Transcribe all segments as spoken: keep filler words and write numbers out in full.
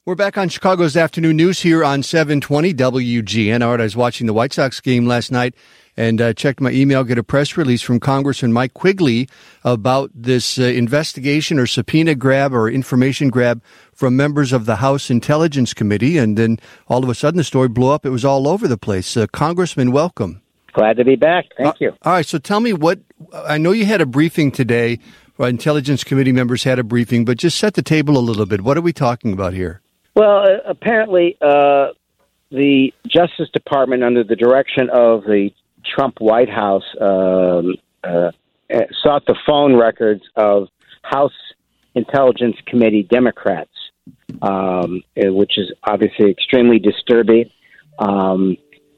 We're back on Chicago's Afternoon News here on seven twenty W G N. All right, I was watching the White Sox game last night and uh, checked my email, get a press release from Congressman Mike Quigley about this uh, investigation or subpoena grab or information grab from members of the House Intelligence Committee. And then all of a sudden the story blew up. It was all over the place. Uh, Congressman, welcome. Glad to be back. Thank uh, you. All right, so tell me what, I know you had a briefing today, or Intelligence Committee members had a briefing, but just set the table a little bit. What are we talking about here? Well, uh, apparently uh, the Justice Department, under the direction of the Trump White House, um, uh, sought the phone records of House Intelligence Committee Democrats, um, which is obviously extremely disturbing. Um,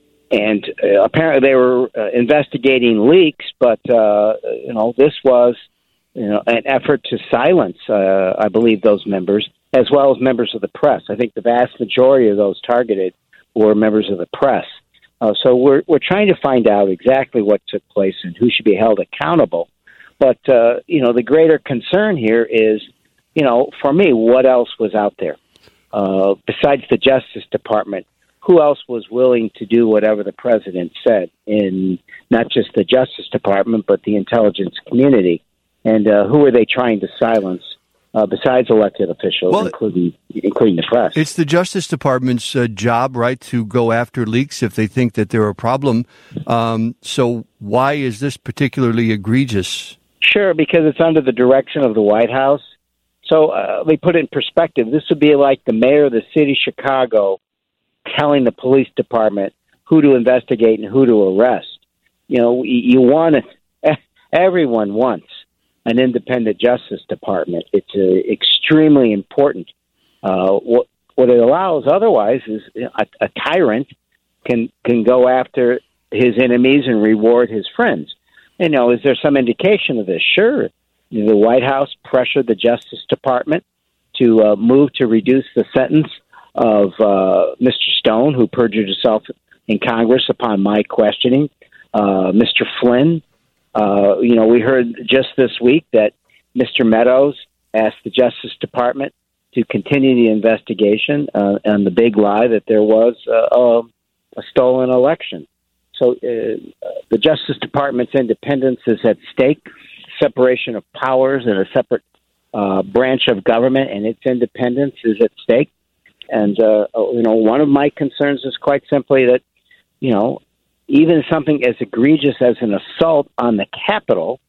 and uh, apparently they were uh, investigating leaks, but, uh, you know, this was, you know, an effort to silence, uh, I believe, those members, as well as members of the press. I think the vast majority of those targeted were members of the press. Uh, so we're we're trying to find out exactly what took place and who should be held accountable. But, uh, you know, the greater concern here is, you know, for me, what else was out there? Uh, besides the Justice Department, who else was willing to do whatever the president said in not just the Justice Department, but the intelligence community? And uh, who are they trying to silence? Uh, besides elected officials, well, including including the press. It's the Justice Department's uh, job, right, to go after leaks if they think that they're a problem. Um, so why is this particularly egregious? Sure, because it's under the direction of the White House. So uh, they put it in perspective. This would be like the mayor of the city of Chicago telling the police department who to investigate and who to arrest. You know, you want to, everyone wants an independent Justice Department. It's uh, extremely important. Uh, what what it allows otherwise is a, a tyrant can can go after his enemies and reward his friends. You know, is there some indication of this? Sure. The White House pressured the Justice Department to uh, move to reduce the sentence of uh, Mister Stone, who perjured himself in Congress upon my questioning, uh, Mister Flynn. Uh, you know, we heard just this week that Mister Meadows asked the Justice Department to continue the investigation uh, on the big lie that there was uh, a stolen election. So uh, the Justice Department's independence is at stake, separation of powers and a separate uh, branch of government and its independence is at stake. And, uh, you know, one of my concerns is quite simply that, you know, even something as egregious as an assault on the Capitol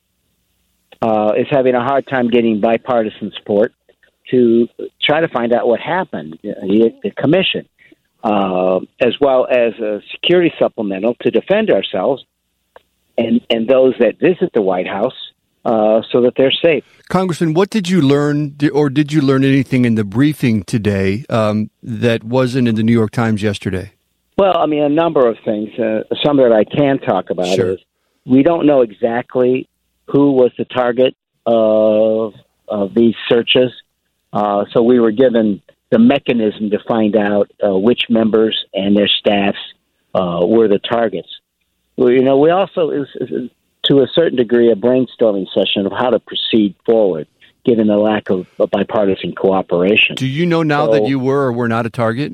uh, is having a hard time getting bipartisan support to try to find out what happened, the, the commission, uh, as well as a security supplemental to defend ourselves and, and those that visit the White House uh, so that they're safe. Congressman, what did you learn, or did you learn anything in the briefing today um, that wasn't in the New York Times yesterday? Well, I mean, a number of things. Uh, some that I can talk about sure. is we don't know exactly who was the target of, of these searches. Uh, so we were given the mechanism to find out uh, which members and their staffs uh, were the targets. Well, you know, we also, is, is, to a certain degree, a brainstorming session of how to proceed forward, given the lack of, of bipartisan cooperation. Do you know now so, that you were or were not a target?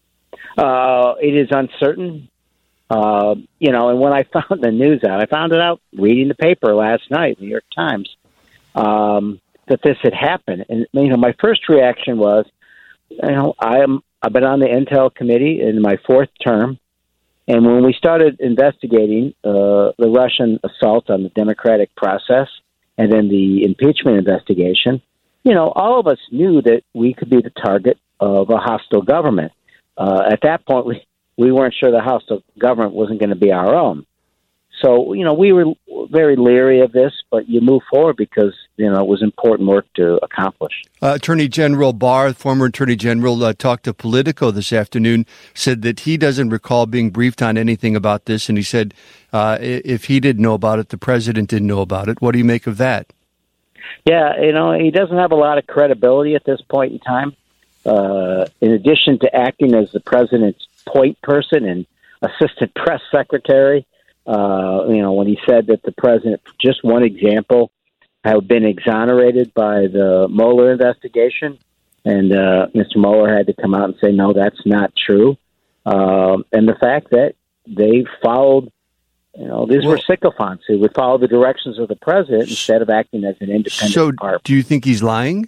Uh, it is uncertain, uh, you know, and when I found the news out, I found it out reading the paper last night, New York Times, um, that this had happened. And, you know, my first reaction was, you know, I'm, I've been on the Intel Committee in my fourth term, and when we started investigating uh, the Russian assault on the democratic process and then the impeachment investigation, you know, all of us knew that we could be the target of a hostile government. Uh, at that point, we, we weren't sure the hostile government wasn't going to be our own. So, you know, we were very leery of this, but you move forward because, you know, it was important work to accomplish. Uh, Attorney General Barr, former Attorney General, uh, talked to Politico this afternoon, said that he doesn't recall being briefed on anything about this, and he said uh, if he didn't know about it, the president didn't know about it. What do you make of that? Yeah, you know, he doesn't have a lot of credibility at this point in time. Uh, in addition to acting as the president's point person and assistant press secretary, uh, you know, when he said that the president, just one example, had been exonerated by the Mueller investigation, And uh, Mister Mueller had to come out and say, no, that's not true. Um, and the fact that they followed, you know, these well, were sycophants who would follow the directions of the president instead of acting as an independent so department. Do you think he's lying?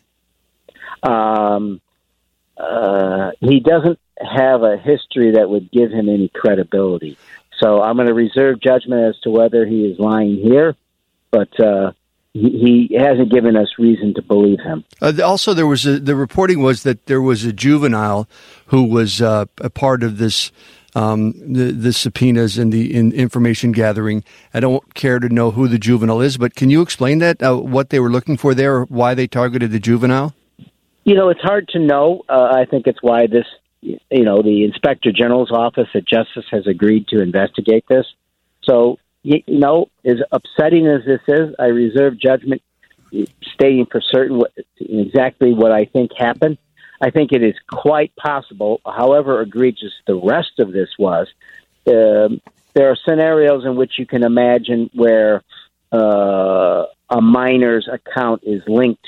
Um, uh, he doesn't have a history that would give him any credibility. So I'm going to reserve judgment as to whether he is lying here, but uh, he, he hasn't given us reason to believe him. Uh, also, there was a, the reporting was that there was a juvenile who was uh, a part of this, um, the, the subpoenas and the in information gathering. I don't care to know who the juvenile is, but can you explain that, uh, what they were looking for there, or why they targeted the juvenile? You know, it's hard to know. Uh, I think it's why this, you know, the Inspector General's Office of Justice has agreed to investigate this. So, you, you know, as upsetting as this is, I reserve judgment stating for certain what, exactly what I think happened. I think it is quite possible, however egregious the rest of this was, um, there are scenarios in which you can imagine where uh, a minor's account is linked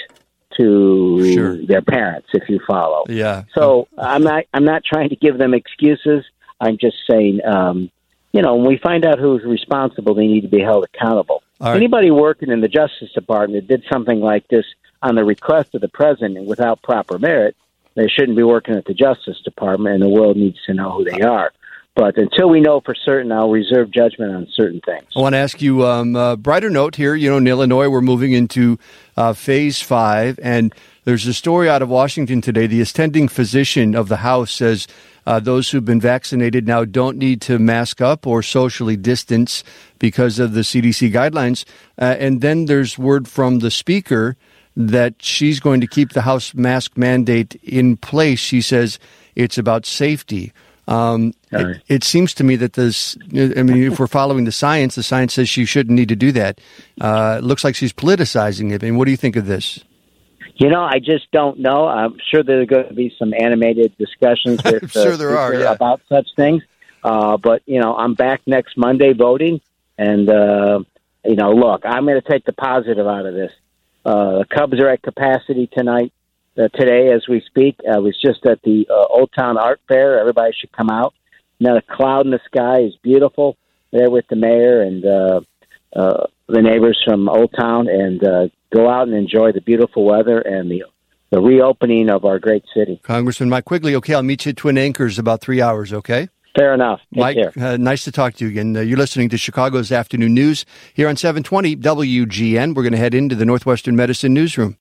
to sure. their parents, if you follow. Yeah. So I'm not I'm not trying to give them excuses. I'm just saying, um, you know, when we find out who's responsible, they need to be held accountable. Right. Anybody working in the Justice Department that did something like this on the request of the president without proper merit, they shouldn't be working at the Justice Department, and the world needs to know who they are. But until we know for certain, I'll reserve judgment on certain things. I want to ask you um, a brighter note here. You know, in Illinois, we're moving into uh, phase five, and there's a story out of Washington today. The attending physician of the House says uh, those who've been vaccinated now don't need to mask up or socially distance because of the C D C guidelines. Uh, and then there's word from the Speaker that she's going to keep the House mask mandate in place. She says it's about safety. Um, it, it seems to me that this, I mean, if we're following the science, the science says she shouldn't need to do that. Uh, it looks like she's politicizing it. I mean, what do you think of this? You know, I just don't know. I'm sure there are going to be some animated discussions with I'm sure there are, yeah. about such things. Uh, but, you know, I'm back next Monday voting. And, uh, you know, look, I'm going to take the positive out of this. Uh, the Cubs are at capacity tonight. Uh, today, as we speak, I was just at the uh, Old Town Art Fair. Everybody should come out. Now, the cloud in the sky is beautiful there with the mayor and uh, uh, the neighbors from Old Town, and uh, go out and enjoy the beautiful weather and the the reopening of our great city. Congressman Mike Quigley, okay, I'll meet you at Twin Anchors about three hours, okay? Fair enough. Take Mike, care. Uh, nice to talk to you again. Uh, you're listening to Chicago's Afternoon News here on seven twenty W G N. We're going to head into the Northwestern Medicine Newsroom.